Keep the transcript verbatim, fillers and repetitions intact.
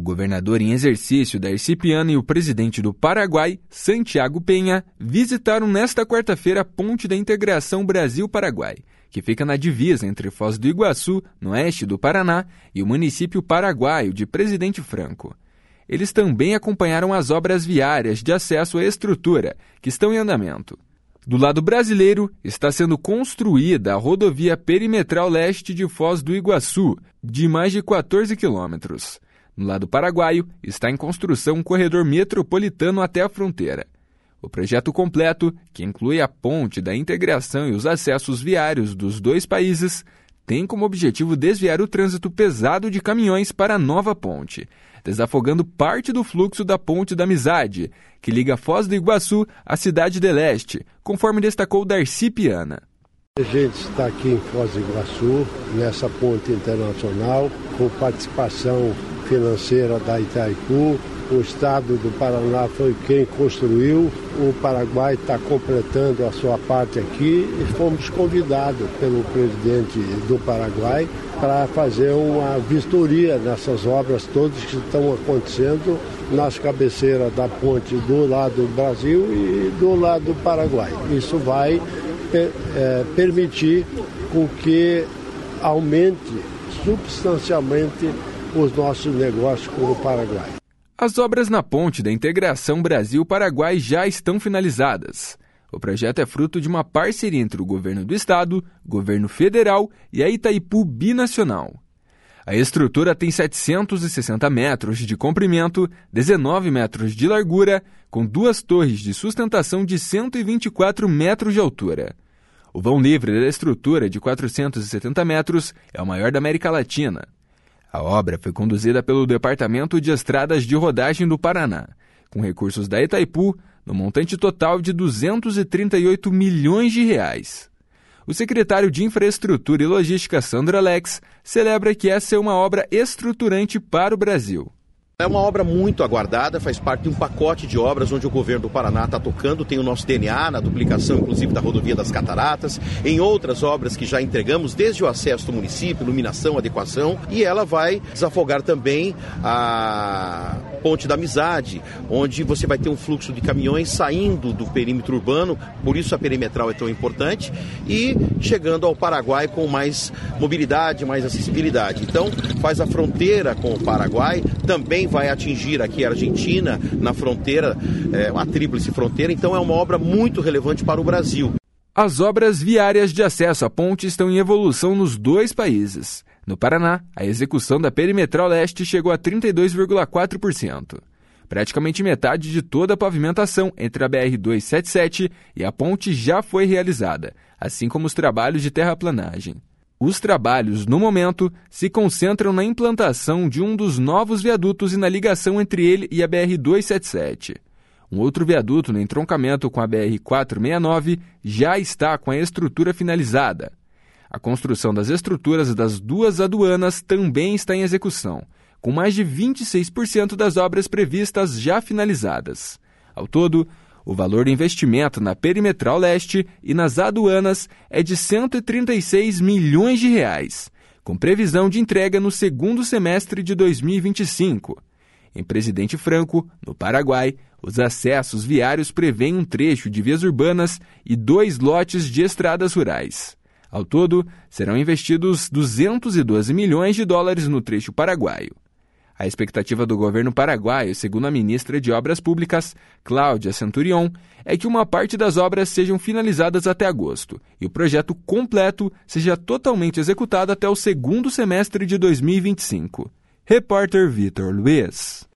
O governador em exercício Darcy Piana e o presidente do Paraguai, Santiago Peña, visitaram nesta quarta-feira a Ponte da Integração Brasil-Paraguai, que fica na divisa entre Foz do Iguaçu, no oeste do Paraná, e o município paraguaio de Presidente Franco. Eles também acompanharam as obras viárias de acesso à estrutura, que estão em andamento. Do lado brasileiro, está sendo construída a rodovia perimetral leste de Foz do Iguaçu, de mais de quatorze quilômetros. No lado paraguaio, está em construção um corredor metropolitano até a fronteira. O projeto completo, que inclui a ponte da integração e os acessos viários dos dois países, tem como objetivo desviar o trânsito pesado de caminhões para a nova ponte, desafogando parte do fluxo da Ponte da Amizade, que liga Foz do Iguaçu à Cidade de Leste, conforme destacou Darcy Piana. A gente está aqui em Foz do Iguaçu, nessa ponte internacional, com participação financeira da Itaipu. O estado do Paraná foi quem construiu, o Paraguai está completando a sua parte aqui e fomos convidados pelo presidente do Paraguai para fazer uma vistoria nessas obras todas que estão acontecendo nas cabeceiras da ponte do lado do Brasil e do lado do Paraguai. Isso vai é, permitir com que aumente substancialmente os nossos negócios com o Paraguai. As obras na ponte da integração Brasil-Paraguai já estão finalizadas. O projeto é fruto de uma parceria entre o governo do estado, governo federal e a Itaipu Binacional. A estrutura tem setecentos e sessenta metros de comprimento, dezenove metros de largura, com duas torres de sustentação de cento e vinte e quatro metros de altura. O vão livre da estrutura, de quatrocentos e setenta metros, é o maior da América Latina. A obra foi conduzida pelo Departamento de Estradas de Rodagem do Paraná, com recursos da Itaipu, no montante total de duzentos e trinta e oito milhões de reais. O secretário de Infraestrutura e Logística, Sandro Alex, celebra que essa é uma obra estruturante para o Brasil. É uma obra muito aguardada, faz parte de um pacote de obras onde o governo do Paraná está tocando, tem o nosso D N A na duplicação, inclusive, da rodovia das Cataratas, em outras obras que já entregamos, desde o acesso do município, iluminação, adequação, e ela vai desafogar também a Ponte da Amizade, onde você vai ter um fluxo de caminhões saindo do perímetro urbano, por isso a perimetral é tão importante, e chegando ao Paraguai com mais mobilidade, mais acessibilidade. Então, faz a fronteira com o Paraguai, também vai atingir aqui a Argentina, na fronteira, é, a tríplice fronteira, então é uma obra muito relevante para o Brasil. As obras viárias de acesso à ponte estão em evolução nos dois países. No Paraná, a execução da perimetral leste chegou a trinta e dois vírgula quatro por cento. Praticamente metade de toda a pavimentação entre a B R duzentos e setenta e sete e a ponte já foi realizada, assim como os trabalhos de terraplanagem. Os trabalhos, no momento, se concentram na implantação de um dos novos viadutos e na ligação entre ele e a B R duzentos e setenta e sete. Um outro viaduto no entroncamento com a B R quatrocentos e sessenta e nove já está com a estrutura finalizada. A construção das estruturas das duas aduanas também está em execução, com mais de vinte e seis por cento das obras previstas já finalizadas. Ao todo, o valor do investimento na perimetral leste e nas aduanas é de cento e trinta e seis milhões de reais, com previsão de entrega no segundo semestre de dois mil e vinte e cinco. Em Presidente Franco, no Paraguai, os acessos viários prevêem um trecho de vias urbanas e dois lotes de estradas rurais. Ao todo, serão investidos duzentos e doze milhões de dólares no trecho paraguaio. A expectativa do governo paraguaio, segundo a ministra de Obras Públicas, Cláudia Centurion, é que uma parte das obras sejam finalizadas até agosto e o projeto completo seja totalmente executado até o segundo semestre de dois mil e vinte e cinco. Repórter Vitor Luiz.